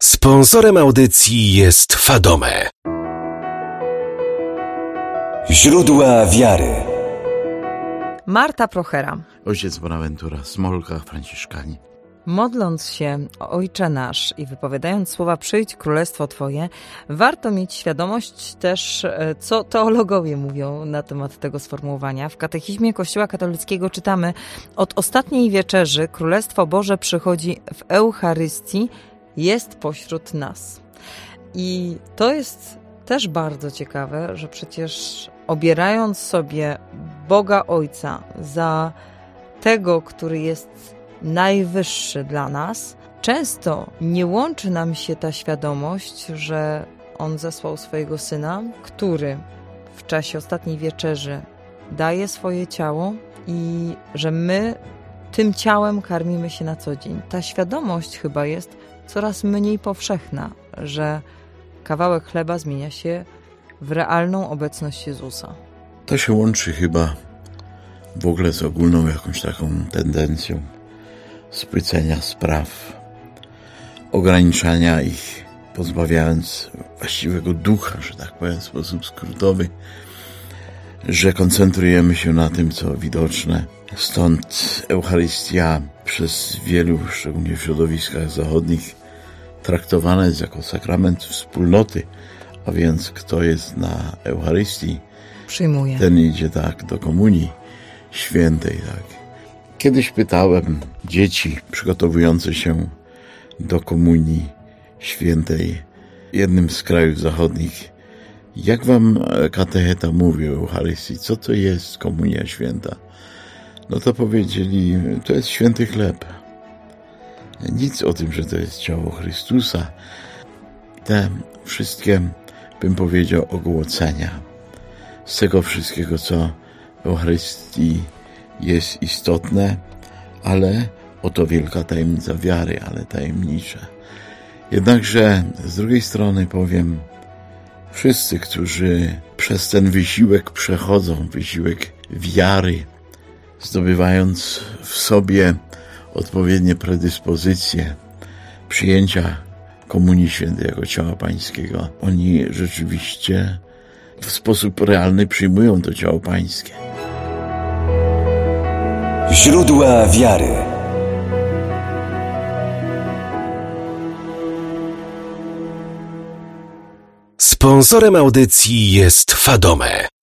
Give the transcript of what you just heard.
Sponsorem audycji jest Fadome. Źródła wiary. Marta Prochera. Ojciec Bonaventura, Smolka, Franciszkani. Modląc się o Ojcze Nasz i wypowiadając słowa przyjdź królestwo Twoje, warto mieć świadomość też, co teologowie mówią na temat tego sformułowania. W Katechizmie Kościoła katolickiego czytamy: od ostatniej wieczerzy Królestwo Boże przychodzi w Eucharystii, jest pośród nas. I to jest też bardzo ciekawe, że przecież obierając sobie Boga Ojca za tego, który jest najwyższy dla nas, często nie łączy nam się ta świadomość, że On zesłał swojego Syna, który w czasie ostatniej wieczerzy daje swoje ciało i że my tym ciałem karmimy się na co dzień. Ta świadomość chyba jest coraz mniej powszechna, że kawałek chleba zmienia się w realną obecność Jezusa. To się łączy chyba w ogóle z ogólną jakąś taką tendencją spłycenia spraw, ograniczania ich, pozbawiając właściwego ducha, że tak powiem, w sposób skrótowy, że koncentrujemy się na tym, co widoczne. Stąd Eucharystia przez wielu, szczególnie w środowiskach zachodnich, traktowana jest jako sakrament wspólnoty, a więc kto jest na Eucharystii, przyjmuje. Ten idzie tak do komunii świętej. Tak. Kiedyś pytałem dzieci przygotowujące się do komunii świętej w jednym z krajów zachodnich: jak wam katecheta mówi o Eucharystii, co to jest komunia święta? No to powiedzieli, to jest święty chleb. Nic o tym, że to jest ciało Chrystusa. Te wszystkie, bym powiedział, ogołocenia z tego wszystkiego, co w Eucharystii jest istotne, ale oto wielka tajemnica wiary, ale tajemnicza. Jednakże z drugiej strony powiem, wszyscy, którzy przez ten wysiłek przechodzą, wysiłek wiary, zdobywając w sobie odpowiednie predyspozycje przyjęcia Komunii Świętej jako ciała Pańskiego, oni rzeczywiście w sposób realny przyjmują to ciało Pańskie. Źródła wiary. Sponsorem audycji jest Fadome.